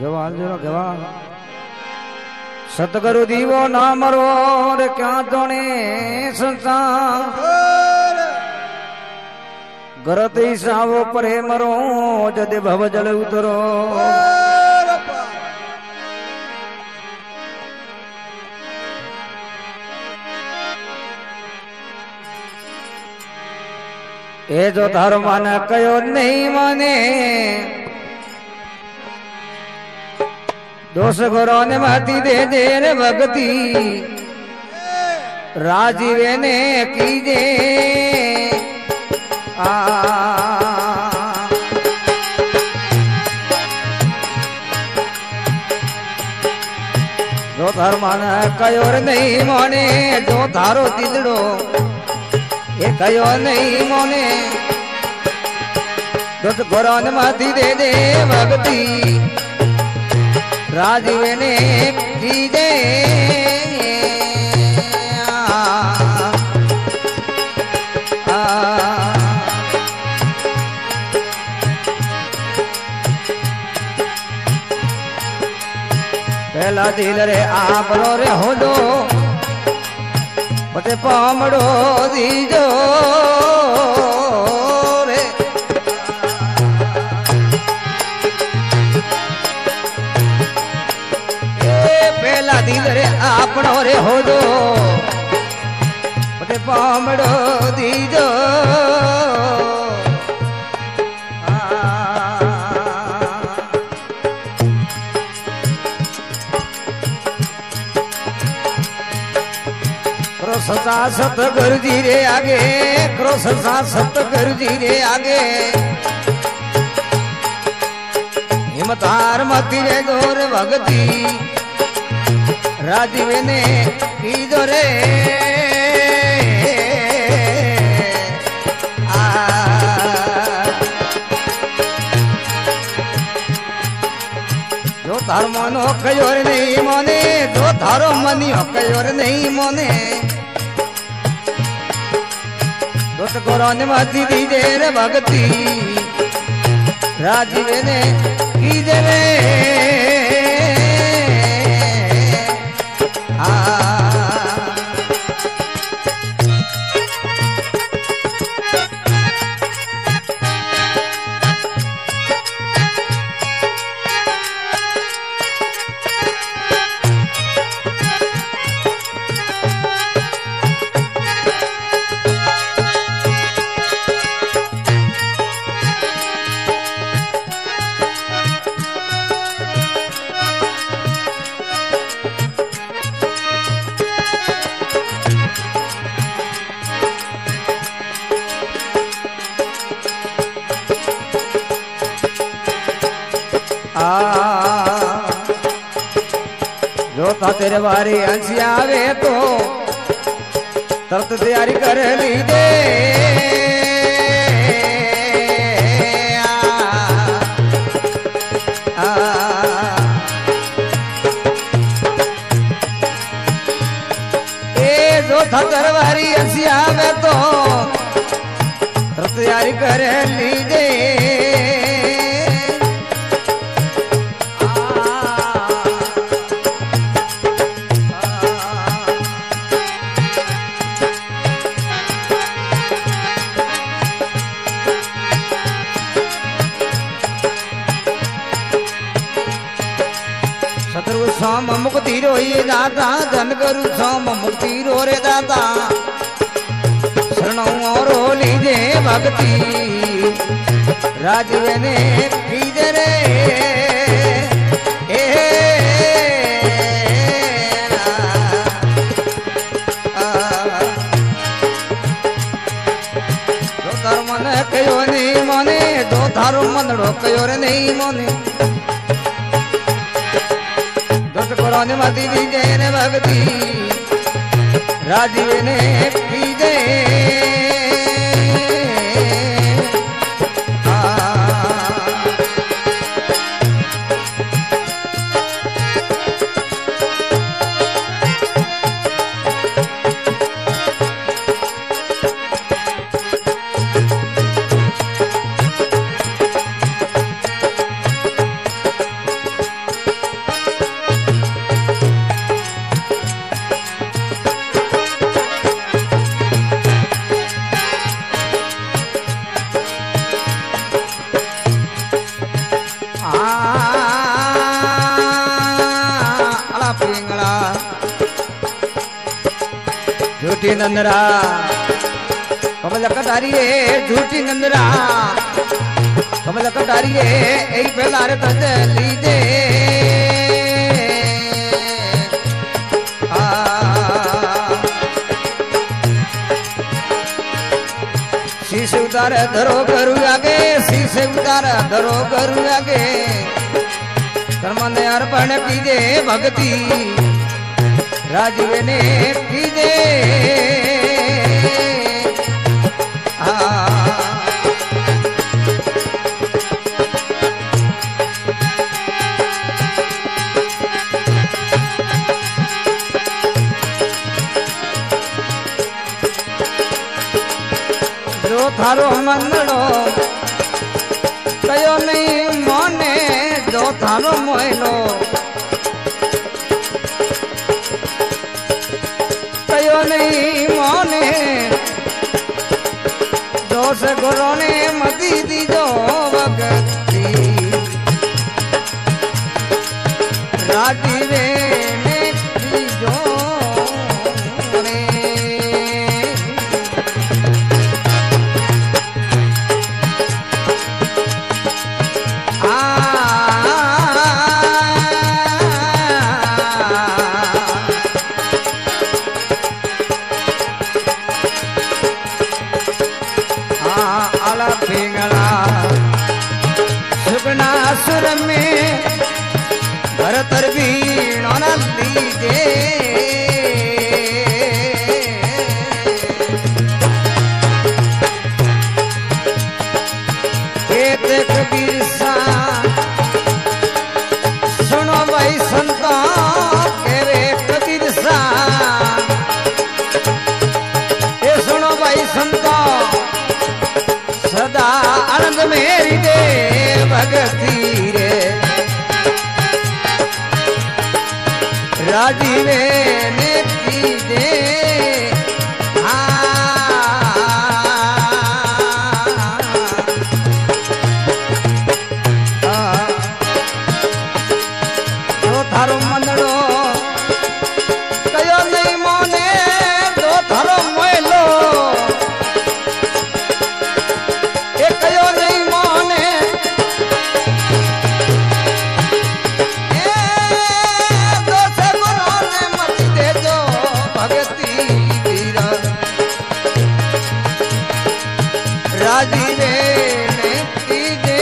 जवान जो जवान सतगुरु दीवो ना मरो रे क्या तोने संसार गरत ही सावो परे मरो जदे भव जल उतरो ए जो थारो मन कयो नहीं माने दोष गुरो ने माती दे दे रे भक्ति राजीवे ने कीजे जो थार मन कयो नहीं माने जो थारो दिलड़ो ये कयो नहीं मोने दुख गोरान माती दे दे भक्ति राजीवे ने कीजे पहला दिल रे आपनो रे हो दो पते पामड़ो दीजो रे ये पहला दिल रे आपनो रे हो दो पते पामड़ो दीजो सता सतगुरु जी रे आगे करो सता सतगुरु जी रे आगे हिमतार मती रे गोर भगती राजीवे ने कीजो रे जो थारो मनो कयोर नहीं मोने जो थारो मनियो कयोर नहीं मोने दोस्त गोरान माती दीजे रे भक्ति राजीवे ने कीजे रे जो था तेरे बारी हंसी आवे तो तरत तैयारी कर लीजे जो था तेरे बारी हंसी आवे तो तरत तैयारी कर लीजे सोम मुक्ति रोई दाता धन करू सोम मुक्ति रो रे दाता शरणों और लीजे भक्ति राजीवे ने कीजे रे जो थारो मन कयो नहीं मोने जो थारो मनड़ो कयो रे नहीं मोने गोरान माती दीजे रे भक्ति राजीवे ने कीजे झूठी नंदरा कमल कटारिए झूठी नंदरा कमल कटारिए यही पहला रे तज लीजे शीश उतार धरो करू आगे शीश उतार धरो करू आगे कर्म ने अर्पण कीजे भक्ति राजीव ने कीजे जो थारो मंदड़ो कयो नहीं मोने जो थारो मोहलो कयो नहीं मोने जो से गुरु ने मती दी जो भक्ति राजीवे ने दी जो सुर में भरतर बीण लीजे खेत कबीर सा सुनो भाई संता केरे कबीर सा ये सुनो भाई संता सदा आनंद मेरी दे भगती राजीवे ने कीजे जो थारो मंदड़ो कयो नहीं मोने जो थारो मोहलो ए कयो नहीं मोने राजीवे ने कीजे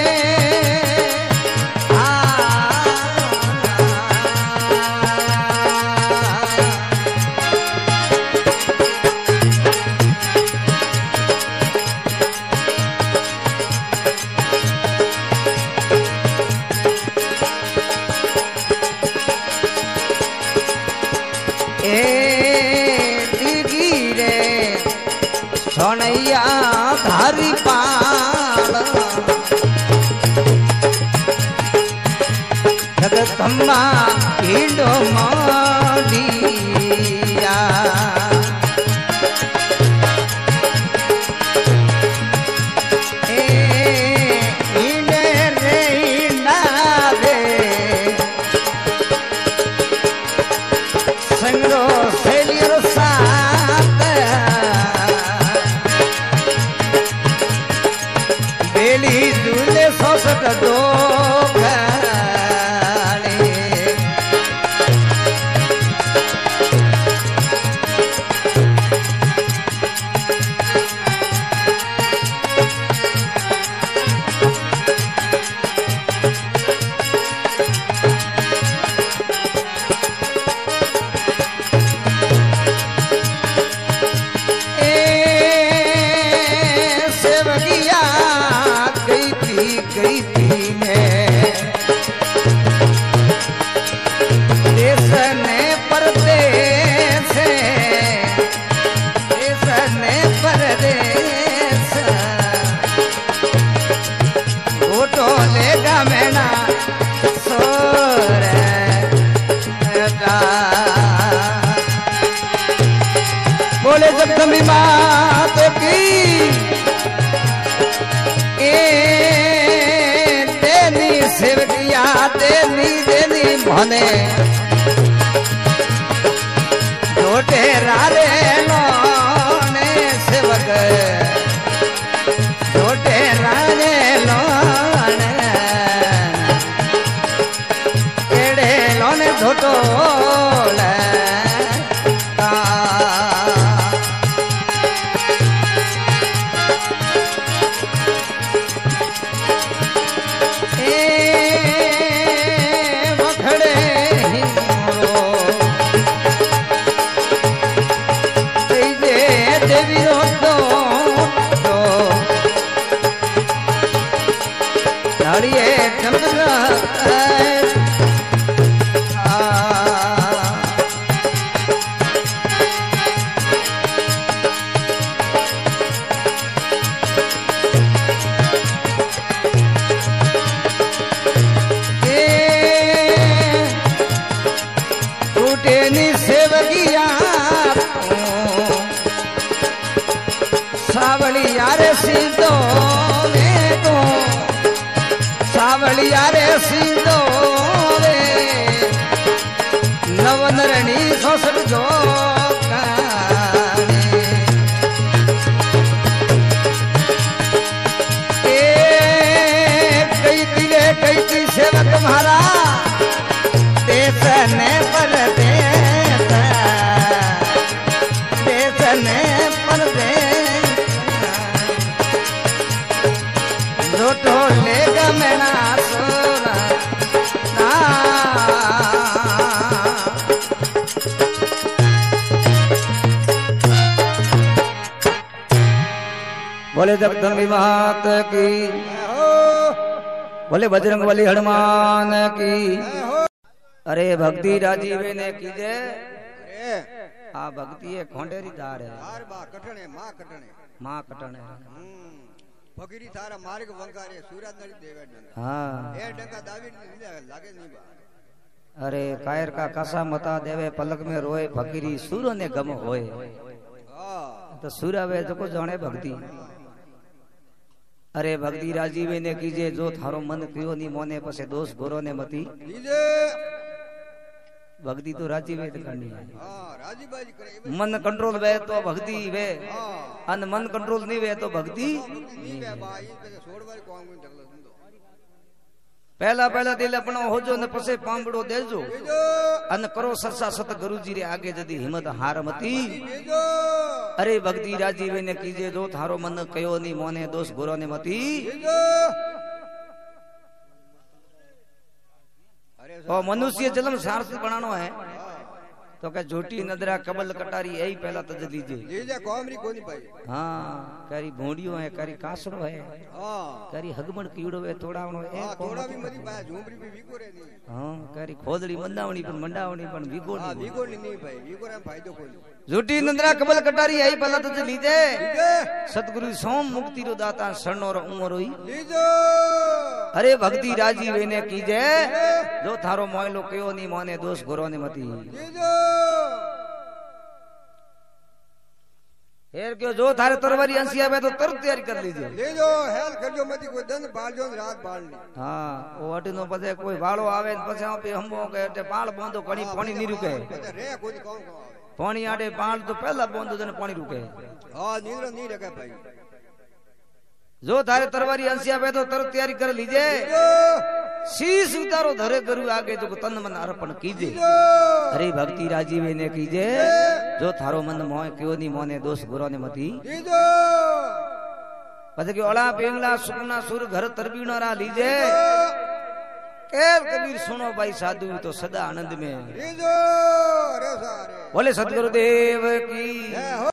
सोनैया धारी पाल जगदम्बा ईंडो मोदिया ईंडे रे ईंडा रे संगरो सेलियो साथ बेली दूले सोसट दो गई थी देश ने परदेश फोटो लेगा मैना सोर बोले जगदम्बी मात की सेवकिया देनी देनी भने छोटे रारे नो ताड़िए चमकना सेवकिया सावलिया रे सीधो को सावलिया रे सीधो रे नवनरणी सोसट जो कई थी सेवक म्हारा देश ने पर ढोलेगा मेरा सोना बोले जगदम्बी मात की बोले बजरंग बली हनुमान की। अरे भक्ति राजीव ने कीजे आ भक्ति है खोंडेरी दार है माँ कटने फकीरी थारा मार्ग वंकारे सूरज नड़ी देवे हां ए डंका दावी लागे नहीं बा। अरे कायर का कसा मता देवे पलक में रोए फकीरी सूरो ने गम होए हां तो सूरा वे जो को जाने भक्ति। अरे भक्ति राजीव ने कीजे जो थारो मन कियो नी मोने पसे दोष गोरो ने मती लीजे भक्ति तो राजीव करनी है। हां राजीव बाजी करे मन कंट्रोल वे तो भक्ति वे अन मन कंट्रोल नहीं वे तो भक्ति नहीं वे भाई पे छोड़ वाली कौन कोई डगला सुन दो पहला पहला दिल अपनो हो जो न पसे पांबड़ो देजो अन करो सरसा सत गुरुजी रे आगे जदी हिम्मत हार मती। अरे भक्ति राजीव ने कीजे जो थारो मन कयो नी मोने दोष गुरो ने मती ओ मनुष्य जन्म सार्थक बनानो है तो क्या झूठी नदरा कबल कटारी यही पहला तज लीजिए लीजे कौमरी कोनी पाई हाँ करी भोंडियो है करी कासड़ो है हां करी हगमण कीड़ो है तोड़ावणो है थोड़ा भी मरी पाया झूमरी भी वीको रे नहीं हां करी खोदड़ी मंडावणी पण वीको हां वीको नहीं भाई वीको रे फायदो कोनी झूठी नंदरा कबल कटारी यही पहला तज लीजे सतगुरु सोम मुक्ति रो दाता शरणो रो उमर होई लीजो। अरे भक्ति राजीव ने कीजे जो थारो मोयलो कयो नी मोने दोष गुरो ने मती लीजो। हेर क्यों जो थारे तरवारी अंसी आवे तो तुरंत तैयारी कर लीजिए लीजो हेल करजो मती कोई दिन बाल जो रात बाल नहीं हां ओ अटनो पछे कोई वाळो आवे पछे पे हमो के पाल बोंदो कणी पानी नहीं रुके रे कोई कौन पानी आडे पाल तो पहला बोंदो जने पानी रुके हां नींद नहीं रखे भाई जो थारे तरवारी अंसी आवे तो तुरंत तैयारी कर लीजिए शीश उतारो धरे गुरु आगे जो तन मन अर्पण कीजे। अरे भक्ति राजीव ने कीजे जो थारो मन मोह क्यों नी मोने दोष गुरो ने मती पछे के ओला पेंगला सुकना सुर घर तरबीणो रा लीजे केर कबीर सुनो भाई साधु तो सदा आनंद में बोले सतगुरुदेव की।